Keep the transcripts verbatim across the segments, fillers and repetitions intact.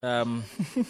Um,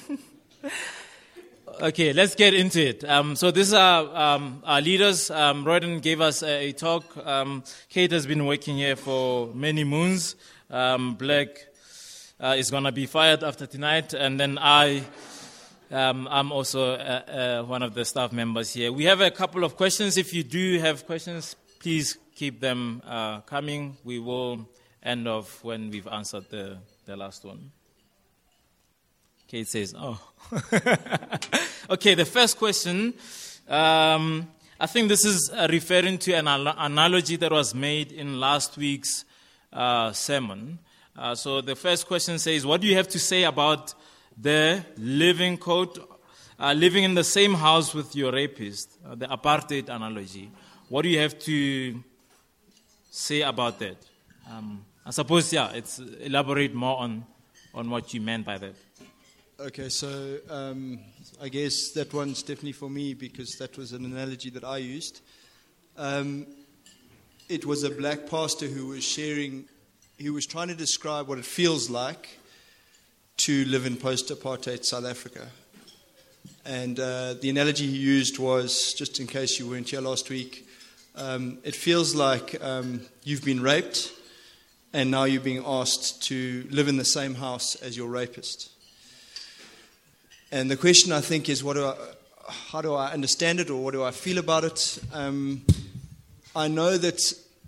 okay, let's get into it. Um, so these are um, our leaders. Um, Royden gave us a, a talk. Um, Kate has been working here for many moons. Um, Black uh, is going to be fired after tonight. And then I, um, I'm also uh, uh, one of the staff members here. We have a couple of questions. If you do have questions, please keep them uh, coming. We will end off when we've answered the, the last one. Kate says, oh. Okay, the first question, um, I think this is uh, referring to an al- analogy that was made in last week's uh, sermon. Uh, so the first question says, what do you have to say about the living quote, uh, living in the same house with your rapist, uh, the apartheid analogy? What do you have to say about that? Um, I suppose, yeah, it's elaborate more on, on what you meant by that. Okay, so um, I guess that one's definitely for me because that was an analogy that I used. Um, it was a black pastor who was sharing, he was trying to describe what it feels like to live in post-apartheid South Africa. And uh, the analogy he used was, just in case you weren't here last week, um, it feels like um, you've been raped and now you're being asked to live in the same house as your rapist. And the question, I think, is what do I, how do I understand it or what do I feel about it? Um, I know that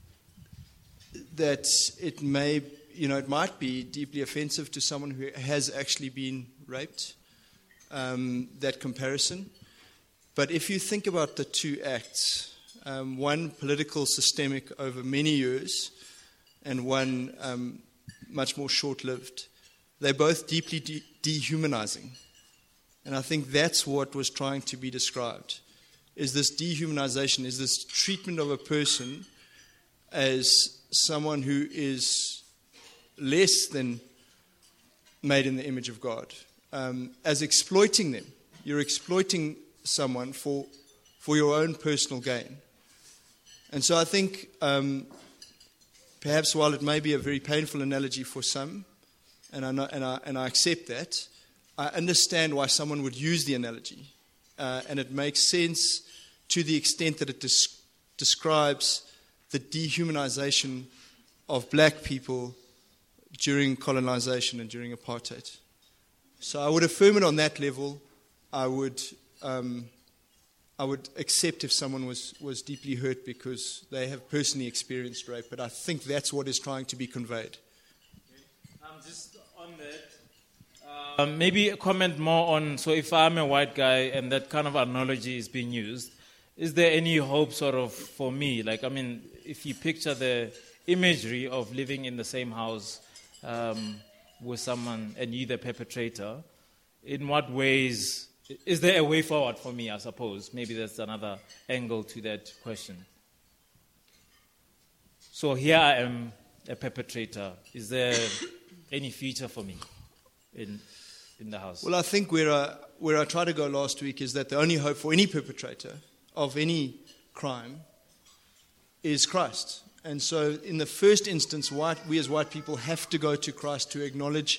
that it may, you know, it might be deeply offensive to someone who has actually been raped, um, that comparison. But if you think about the two acts, um, one political, systemic over many years, and one um, much more short-lived, they're both deeply de- dehumanizing. And I think that's what was trying to be described, is this dehumanization, is this treatment of a person as someone who is less than made in the image of God, um, as exploiting them. You're exploiting someone for for your own personal gain. And so I think um, perhaps while it may be a very painful analogy for some, and I know, and I and I accept that, I understand why someone would use the analogy, uh, and it makes sense to the extent that it des- describes the dehumanization of black people during colonization and during apartheid. So I would affirm it on that level. I would um, I would accept if someone was, was deeply hurt because they have personally experienced rape, but I think that's what is trying to be conveyed. Okay. Um, just on that, Um, maybe a comment more on, so if I'm a white guy and that kind of analogy is being used, is there any hope sort of for me? Like, I mean, if you picture the imagery of living in the same house um, with someone and you're the perpetrator, in what ways, is there a way forward for me, I suppose? Maybe that's another angle to that question. So here I am, a perpetrator. Is there any future for me in in the house? Well, I think where I, where I tried to go last week is that the only hope for any perpetrator of any crime is Christ. And so in the first instance, white, we as white people have to go to Christ to acknowledge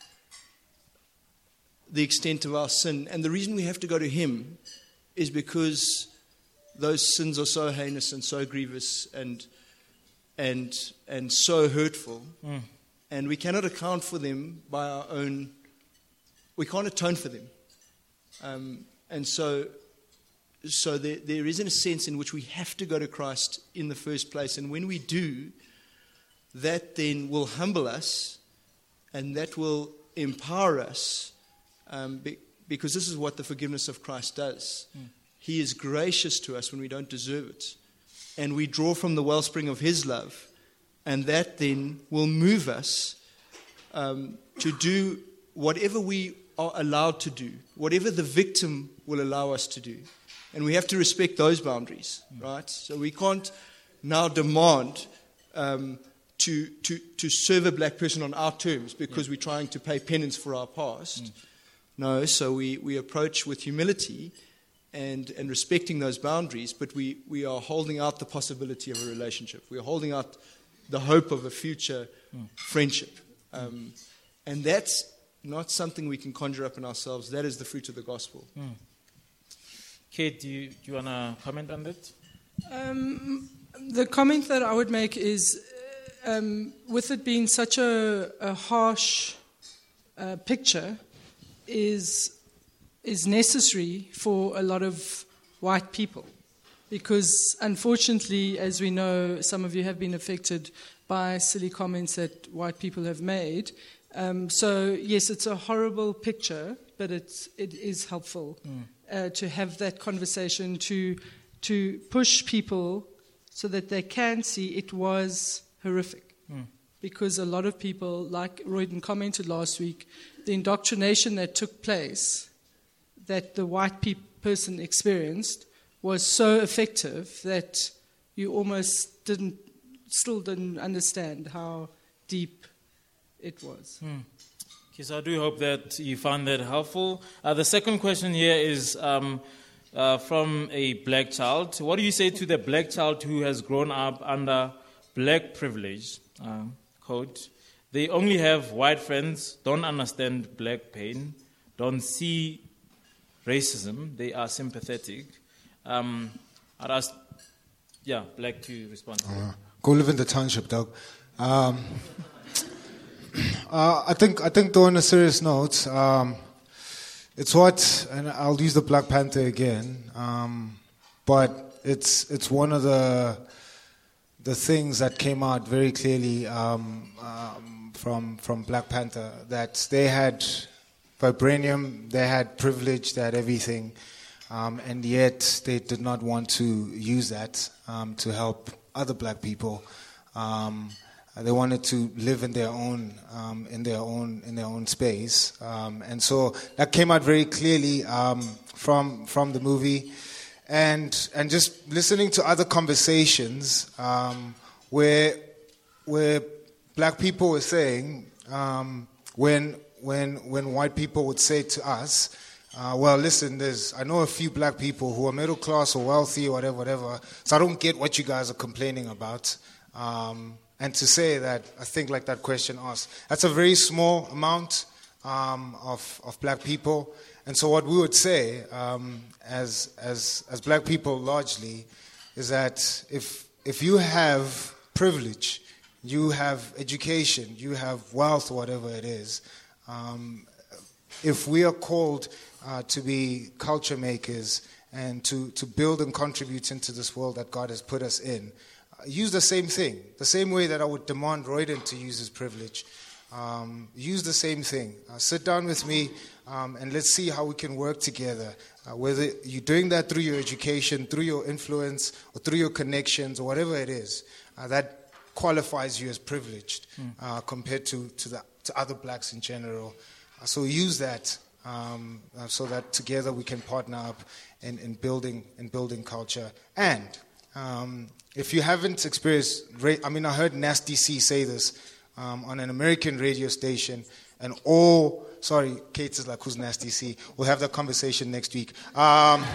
the extent of our sin. And the reason we have to go to him is because those sins are so heinous and so grievous and and and so hurtful. Mm. And we cannot account for them by our own, we can't atone for them. Um, and so so there, there is a sense in which we have to go to Christ in the first place. And when we do, that then will humble us and that will empower us um, be, because this is what the forgiveness of Christ does. Mm. He is gracious to us when we don't deserve it. And we draw from the wellspring of his love. And that then will move us um, to do whatever we are allowed to do, whatever the victim will allow us to do. And we have to respect those boundaries, right? So we can't now demand um, to, to, to serve a black person on our terms because yeah. we're trying to pay penance for our past. Mm. No, so we, we approach with humility and, and respecting those boundaries, but we, we are holding out the possibility of a relationship. We are holding out the hope of a future mm. friendship. Um, and that's not something we can conjure up in ourselves. That is the fruit of the gospel. Mm. Kate, do you, do you want to comment on that? Um, the comment that I would make is, um, with it being such a, a harsh uh, picture, is is necessary for a lot of white people. Because unfortunately, as we know, some of you have been affected by silly comments that white people have made. Um, so yes, it's a horrible picture, but it's, it is helpful mm. uh, to have that conversation, to to push people so that they can see it was horrific. Mm. Because a lot of people, like Royden commented last week, the indoctrination that took place, that the white pe- person experienced, was so effective that you almost didn't, still didn't understand how deep it was. Hmm. Okay, so I do hope that you found that helpful. Uh, the second question here is um, uh, from a black child. What do you say to the black child who has grown up under black privilege? Uh, quote, they only have white friends, don't understand black pain, don't see racism, they are sympathetic. Um, I'd ask, yeah, Black to respond to uh, go live in the township, dog. Um, uh, I think, I think, though, on a serious note, um, it's what, and I'll use the Black Panther again, um, but it's it's one of the the things that came out very clearly um, um, from from Black Panther, that they had vibranium, they had privilege, they had everything. Um, and yet they did not want to use that um, to help other black people. Um, they wanted to live in their own, um, in their own, in their own space. Um, and so that came out very clearly um, from from the movie, and and just listening to other conversations um, where where black people were saying um, when when when white people would say to us. Uh, well, listen, there's, I know a few black people who are middle class or wealthy or whatever, whatever, so I don't get what you guys are complaining about. Um, and to say that, I think like that question asked, that's a very small amount um, of, of black people. And so what we would say um, as, as, as black people largely is that if, if you have privilege, you have education, you have wealth, whatever it is, um, if we are called Uh, to be culture makers and to, to build and contribute into this world that God has put us in. Uh, use the same thing, the same way that I would demand Royden to use his privilege. Um, use the same thing. Uh, sit down with me um, and let's see how we can work together. Uh, whether you're doing that through your education, through your influence, or through your connections, or whatever it is, uh, that qualifies you as privileged mm. uh, compared to, to, the, to other blacks in general. Uh, so use that. Um, uh, so that together we can partner up in, in building in building culture. And um, if you haven't experienced, ra- I mean, I heard Nasty C say this um, on an American radio station, and all, sorry, Kate is like, who's Nasty C? We'll have that conversation next week. Um,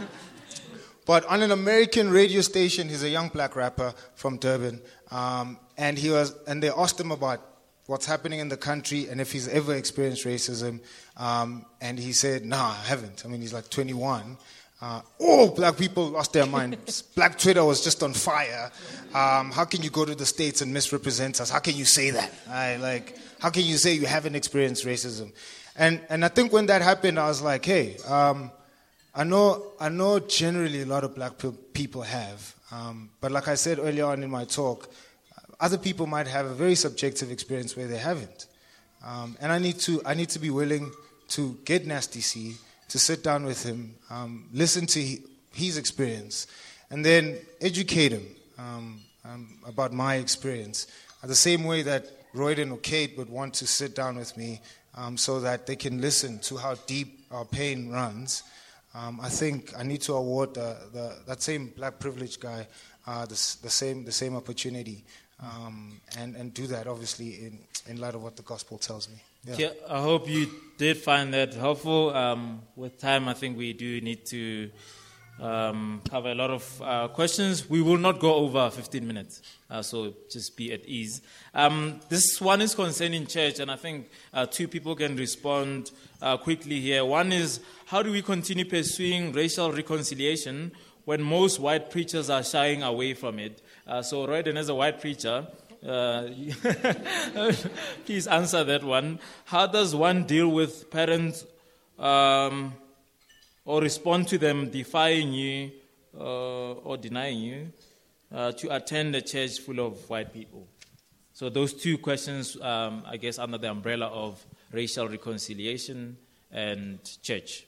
but on an American radio station, he's a young black rapper from Durban, um, and he was, and they asked him about what's happening in the country and if he's ever experienced racism. Um, and he said, nah, I haven't. I mean, he's like twenty-one. Uh, all black people lost their minds. Black Twitter was just on fire. Um, how can you go to the States and misrepresent us? How can you say that? I, like, how can you say you haven't experienced racism? And and I think when that happened, I was like, hey, um, I know I know generally a lot of black pe- people have. Um, but like I said earlier on in my talk, other people might have a very subjective experience where they haven't. Um, and I need to I need to be willing to get Nasty C, to sit down with him, um, listen to he, his experience, and then educate him um, um, about my experience. Uh, the same way that Royden or Kate would want to sit down with me um, so that they can listen to how deep our pain runs. Um, I think I need to award the, the, that same black privileged guy uh, the, the same the same opportunity. Um, and, and do that, obviously, in, in light of what the gospel tells me. Yeah. Okay, I hope you did find that helpful. Um, with time, I think we do need to um, cover a lot of uh, questions. We will not go over fifteen minutes, uh, so just be at ease. Um, this one is concerning church, and I think uh, two people can respond uh, quickly here. One is, how do we continue pursuing racial reconciliation when most white preachers are shying away from it? Uh, so, Royden, as a white preacher, uh, please answer that one. How does one deal with parents um, or respond to them defying you uh, or denying you uh, to attend a church full of white people? So those two questions, um, I guess, under the umbrella of racial reconciliation and church.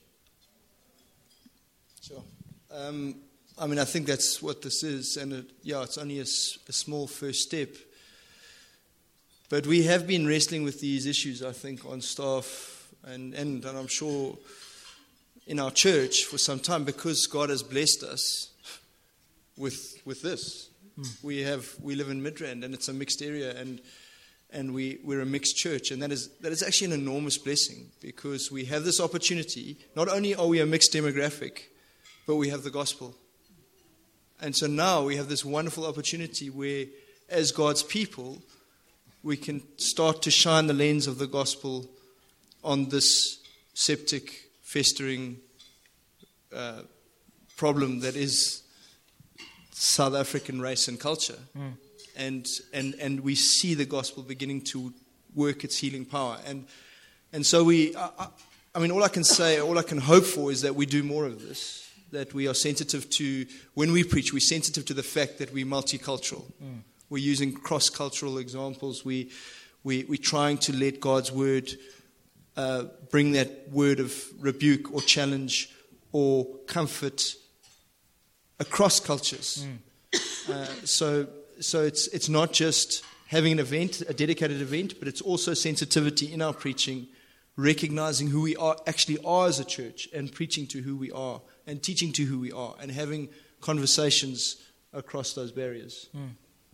Sure. Um, I mean, I think that's what this is, and it, yeah, it's only a, a small first step. But we have been wrestling with these issues, I think, on staff and, and, and I'm sure in our church for some time, because God has blessed us with with this. Mm. We have we live in Midrand, and it's a mixed area, and and we, we're a mixed church, and that is that is actually an enormous blessing, because we have this opportunity. Not only are we a mixed demographic, but we have the gospel. And so now we have this wonderful opportunity where, as God's people, we can start to shine the lens of the gospel on this septic, festering uh, problem that is South African race and culture. Mm. And, and, and we see the gospel beginning to work its healing power. And, and so we, I, I mean, all I can say, all I can hope for is that we do more of this. That we are sensitive to, when we preach, we're sensitive to the fact that we're multicultural. Mm. We're using cross-cultural examples. We, we, we're trying to let God's word uh, bring that word of rebuke or challenge or comfort across cultures. Mm. Uh, so so it's it's not just having an event, a dedicated event, but it's also sensitivity in our preaching, recognizing who we are actually are as a church and preaching to who we are, and teaching to who we are, and having conversations across those barriers. Mm.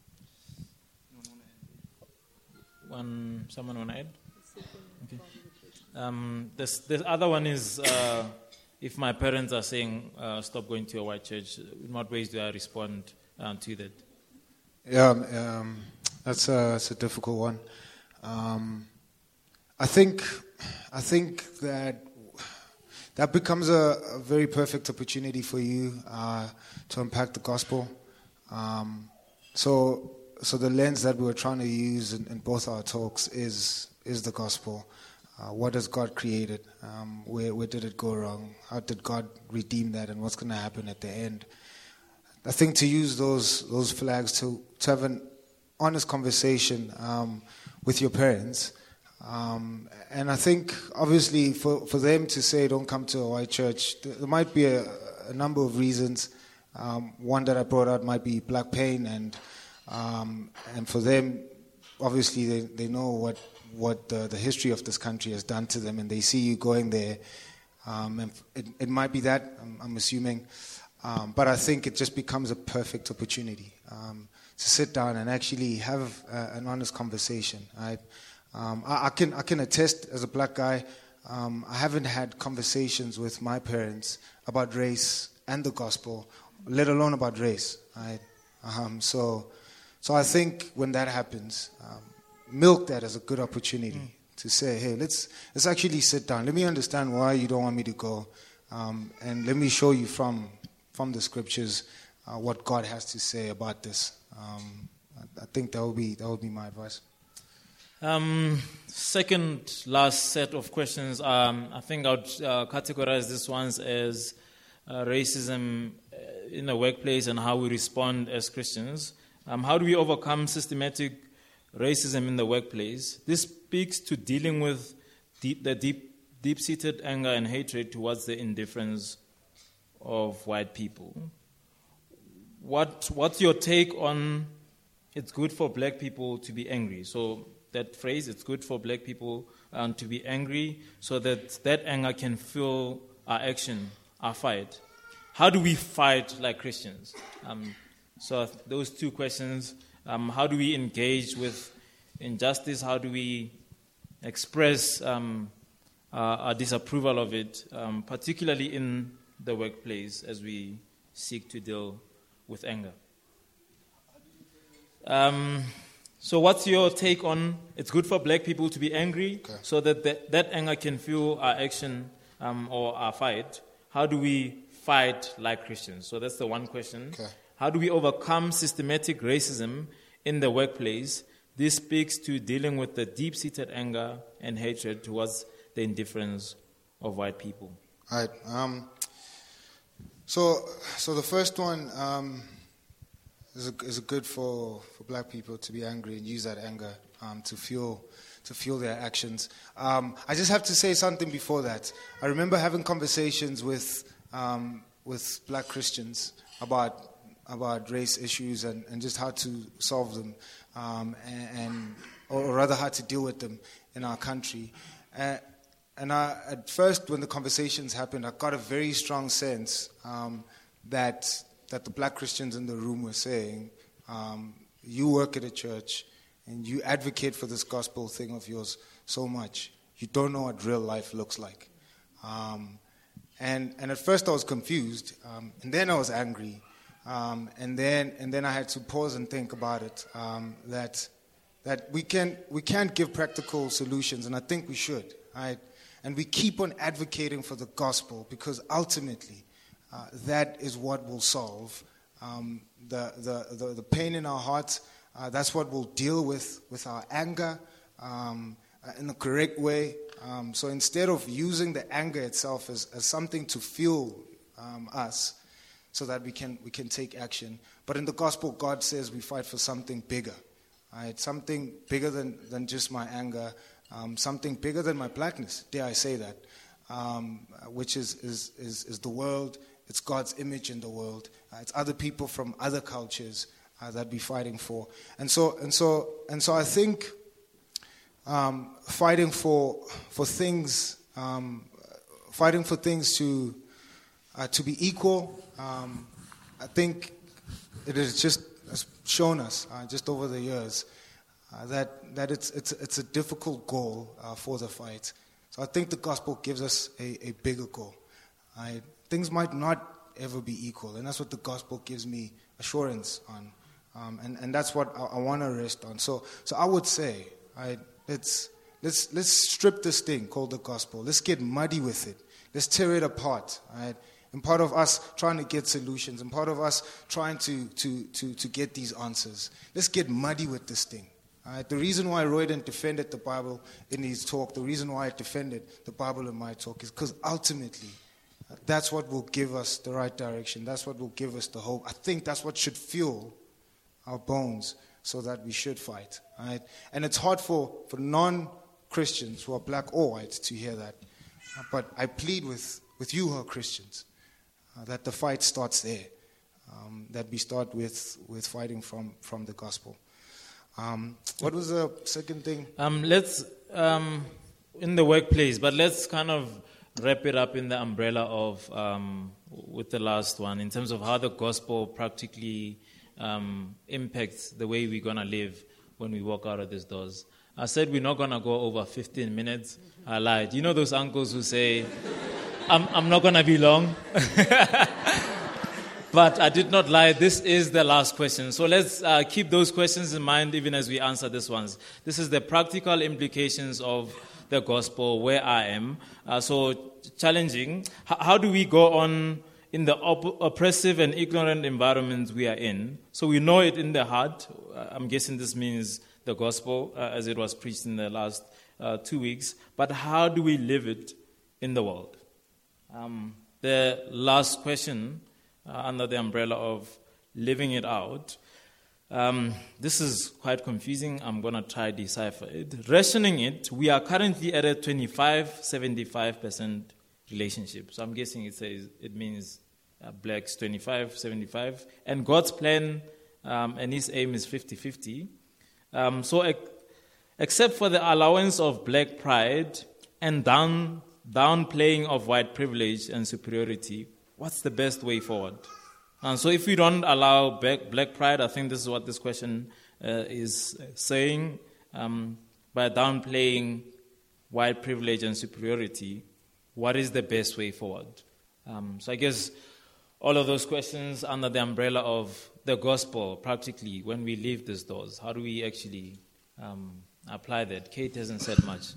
One, someone want to add? Okay. Um, this, the other one is, uh, if my parents are saying, uh, stop going to a white church, in what ways do I respond um, to that? Yeah, um, that's, a, that's a difficult one. Um, I think, I think that That becomes a, a very perfect opportunity for you uh, to unpack the gospel. Um, so, so the lens that we were trying to use in, in both our talks is is the gospel. Uh, what has God created? Um, where where did it go wrong? How did God redeem that? And what's going to happen at the end? I think to use those those flags to to have an honest conversation um, with your parents. Um, and I think, obviously, for, for them to say don't come to a white church, there might be a, a number of reasons. Um, one that I brought out might be black pain, and um, and for them, obviously, they, they know what what the, the history of this country has done to them, and they see you going there. Um, and it, it might be that, I'm, I'm assuming, um, but I think it just becomes a perfect opportunity um, to sit down and actually have uh, an honest conversation. Right? Um, I, I can I can attest, as a black guy, um, I haven't had conversations with my parents about race and the gospel, let alone about race. Right? Um, so, so I think when that happens, um, milk that as a good opportunity mm. to say, hey, let's let's actually sit down. Let me understand why you don't want me to go, um, and let me show you from from the scriptures uh, what God has to say about this. Um, I, I think that would be that would be my advice. Um, second last set of questions. Um, I think I would uh, categorize these ones as uh, racism in the workplace and how we respond as Christians. Um, how do we overcome systematic racism in the workplace? This speaks to dealing with deep, the deep, deep-seated anger and hatred towards the indifference of white people. What, what's your take on it's good for black people to be angry? So that phrase, it's good for black people um, to be angry so that that anger can fuel our action, our fight. How do we fight like Christians? Um, so those two questions, um, how do we engage with injustice? How do we express um, our, our disapproval of it, um, particularly in the workplace as we seek to deal with anger. Um, so what's your take on, it's good for black people to be angry Okay. so that the, that anger can fuel our action um, or our fight. How do we fight like Christians? So that's the one question. Okay. How do we overcome systematic racism in the workplace? This speaks to dealing with the deep-seated anger and hatred towards the indifference of white people. All right. Um, so, so the first one um, is a, is a good for, for black people to be angry and use that anger um, to fuel to fuel their actions. Um, I just have to say something before that. I remember having conversations with um, with black Christians about about race issues and, and just how to solve them, um, and, and or rather how to deal with them in our country. Uh, and I, at first, when the conversations happened, I got a very strong sense um, that that the black Christians in the room were saying, um, "You work at a church and you advocate for this gospel thing of yours so much. You don't know what real life looks like." Um, and and at first, I was confused, um, and then I was angry. Um, and then, and then I had to pause and think about it. Um, that that we can we can't give practical solutions, and I think we should. Right? And we keep on advocating for the gospel because ultimately, uh, that is what will solve um, the, the the the pain in our hearts. Uh, that's what will deal with with our anger um, uh, in the correct way. Um, so instead of using the anger itself as, as something to fuel um, us, so that we can we can take action. But in the gospel, God says we fight for something bigger, right? Something bigger than, than just my anger, um, something bigger than my blackness, dare I say that, um, which is, is, is, is the world. It's God's image in the world. Uh, it's other people from other cultures uh, that we're fighting for. And so and so and so I think um, fighting for for things, um, fighting for things to uh, to be equal. Um, I think it has just shown us, uh, just over the years, uh, that that it's it's it's a difficult goal uh, for the fight. So I think the gospel gives us a, a bigger goal. I, things might not ever be equal, and that's what the gospel gives me assurance on, um, and and that's what I, I want to rest on. So so I would say, I, let's let's let's strip this thing called the gospel. Let's get muddy with it. Let's tear it apart. Right? And part of us trying to get solutions, and part of us trying to, to, to, to get these answers. Let's get muddy with this thing. All right? The reason why Royden defended the Bible in his talk, the reason why I defended the Bible in my talk is because ultimately uh, that's what will give us the right direction. That's what will give us the hope. I think that's what should fuel our bones so that we should fight. All right? And it's hard for, for non-Christians who are black or white to hear that. Uh, but I plead with, with you who are Christians, Uh, that the fight starts there, um, that we start with, with fighting from, from the gospel. Um, what was the second thing? Um, let's, um, in the workplace, but let's kind of wrap it up in the umbrella of, um, with the last one, in terms of how the gospel practically um, impacts the way we're going to live when we walk out of these doors. I said we're not going to go over fifteen minutes. I lied. You know those uncles who say, I'm, I'm not going to be long. But I did not lie. This is the last question. So let's uh, keep those questions in mind even as we answer these ones. This is the practical implications of the gospel, where I am. Uh, so challenging. H- how do we go on in the op- oppressive and ignorant environment we are in? So we know it in the heart. Uh, I'm guessing this means the gospel uh, as it was preached in the last uh, two weeks. But how do we live it in the world? Um, the last question uh, under the umbrella of living it out. Um, this is quite confusing. I'm going to try to decipher it. Rationing it, we are currently at a twenty-five seventy-five percent relationship. So I'm guessing it says it means uh, blacks twenty-five seventy-five. And God's plan um, and his aim is fifty-fifty. Um, so ec- except for the allowance of black pride and down downplaying of white privilege and superiority, what's the best way forward? And so if we don't allow black, black pride, I think this is what this question uh, is saying, um, by downplaying white privilege and superiority, what is the best way forward? Um, so I guess all of those questions under the umbrella of the gospel, practically, when we leave these doors. How do we actually um, apply that? Kate hasn't said much.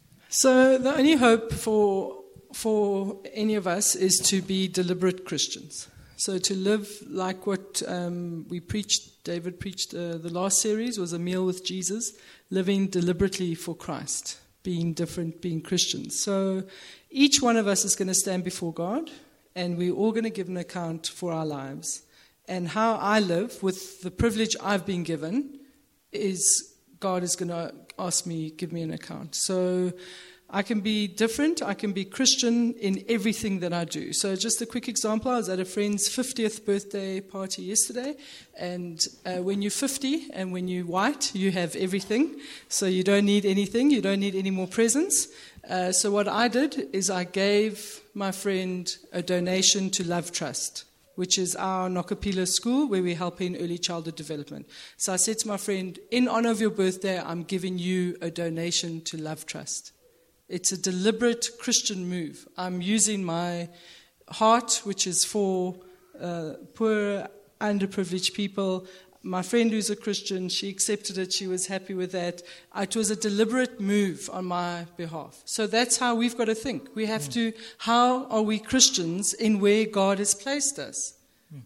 So the only hope for for any of us is to be deliberate Christians. So to live like what um, we preached, David preached uh, the last series was A Meal with Jesus, living deliberately for Christ, being different, being Christians. So each one of us is going to stand before God, and we're all going to give an account for our lives. And how I live with the privilege I've been given is God is going to ask me, give me an account. So I can be different. I can be Christian in everything that I do. So just a quick example. I was at a friend's fiftieth birthday party yesterday. And uh, when you're fifty and when you're white, you have everything. So you don't need anything. You don't need any more presents. Uh, so what I did is I gave my friend a donation to Love Trust, which is our Nokapila school where we help in early childhood development. So I said to my friend, in honor of your birthday, I'm giving you a donation to Love Trust. It's a deliberate Christian move. I'm using my heart, which is for uh, poor, underprivileged people. My friend who's a Christian, she accepted it. She was happy with that. It was a deliberate move on my behalf. So that's how we've got to think. We have mm. to, how are we Christians in where God has placed us?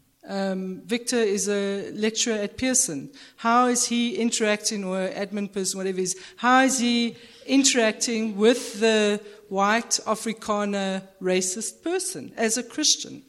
Um, Victor is a lecturer at Pearson. How is he interacting, or admin person, whatever it is, how is he interacting with the white Afrikaner racist person as a Christian?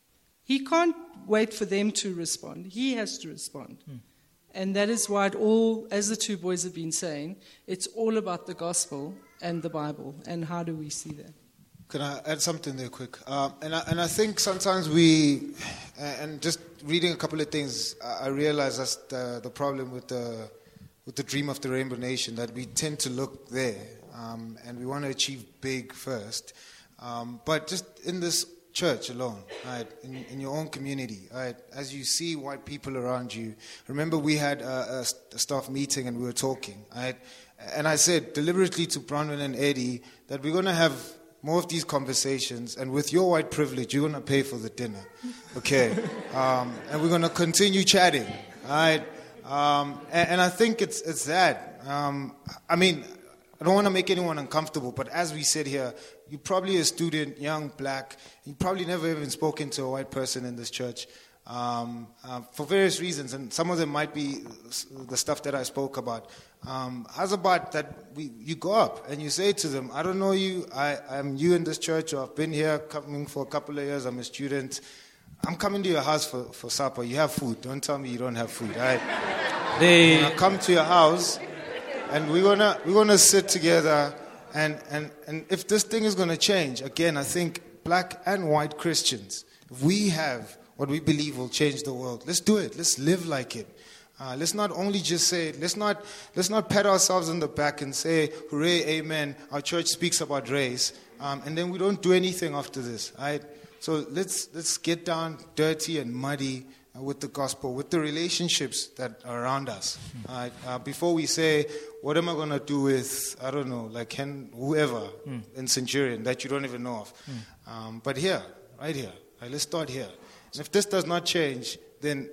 He can't wait for them to respond. He has to respond. Hmm. And that is why it all, as the two boys have been saying, it's all about the gospel and the Bible. And how do we see that? Can I add something there quick? Um, and, I, and I think sometimes we, and just reading a couple of things, I realize that's the, the problem with the with the dream of the Rainbow Nation, that we tend to look there, um, and we want to achieve big first. Um, but just in this church alone, right, in, in your own community, right, as you see white people around you, remember we had a, a staff meeting and we were talking, right, and I said deliberately to Bronwyn and Eddie that we're going to have more of these conversations, and with your white privilege, you're going to pay for the dinner, okay? Um, and we're going to continue chatting, all right? Um, and, and I think it's it's that. Um, I mean, I don't want to make anyone uncomfortable, but as we sit here, you're probably a student, young, black. You probably never even spoken to a white person in this church um, uh, for various reasons, and some of them might be the stuff that I spoke about. Um, how's about that we, you go up and you say to them, I don't know you, I, I'm new in this church, or I've been here coming for a couple of years, I'm a student. I'm coming to your house for, for supper. You have food. Don't tell me you don't have food. Right? They I come to your house, and we're gonna we're gonna sit together, and, and, and if this thing is gonna change, again, I think black and white Christians, if we have what we believe will change the world, let's do it. Let's live like it. Uh, let's not only just say, let's not let's not pat ourselves on the back and say, hooray, amen, our church speaks about race, um, and then we don't do anything after this, right? So let's let's get down dirty and muddy uh, with the gospel, with the relationships that are around us. Uh, uh, before we say, what am I going to do with, I don't know, like Ken, whoever mm. in Centurion that you don't even know of. Mm. Um, but here, right here, right, let's start here. And if this does not change, then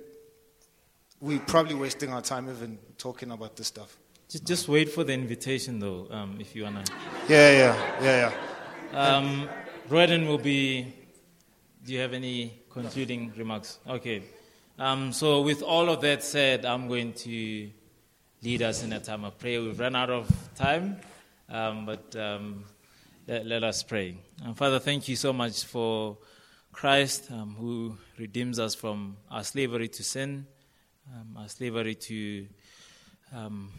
we're probably wasting our time even talking about this stuff. Just, just wait for the invitation, though, um, if you want to. Yeah, yeah, yeah, yeah. Um, Roden will be... Do you have any concluding remarks? Okay. Um, so with all of that said, I'm going to lead us in a time of prayer. We've run out of time, um, but um, let, let us pray. Um, Father, thank you so much for Christ, um, who redeems us from our slavery to sin, um, our slavery to um,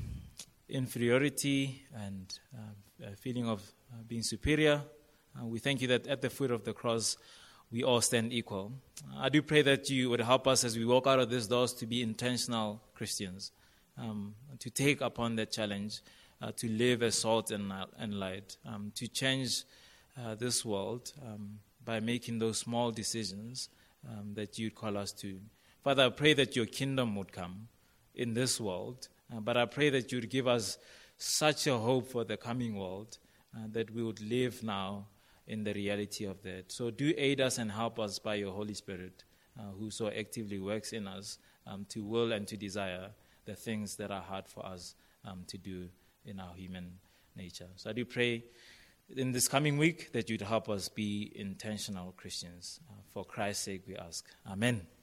inferiority and uh, a feeling of uh, being superior. Uh, we thank you that at the foot of the cross, we all stand equal. I do pray that you would help us as we walk out of these doors to be intentional Christians, um, to take upon that challenge, uh, to live as salt and, uh, and light, um, to change uh, this world um, by making those small decisions um, that you'd call us to. Father, I pray that your kingdom would come in this world, uh, but I pray that you'd give us such a hope for the coming world uh, that we would live now in the reality of that. So do aid us and help us by your Holy Spirit uh, who so actively works in us um, to will and to desire the things that are hard for us um, to do in our human nature. So I do pray in this coming week that you'd help us be intentional Christians. Uh, for Christ's sake we ask. Amen.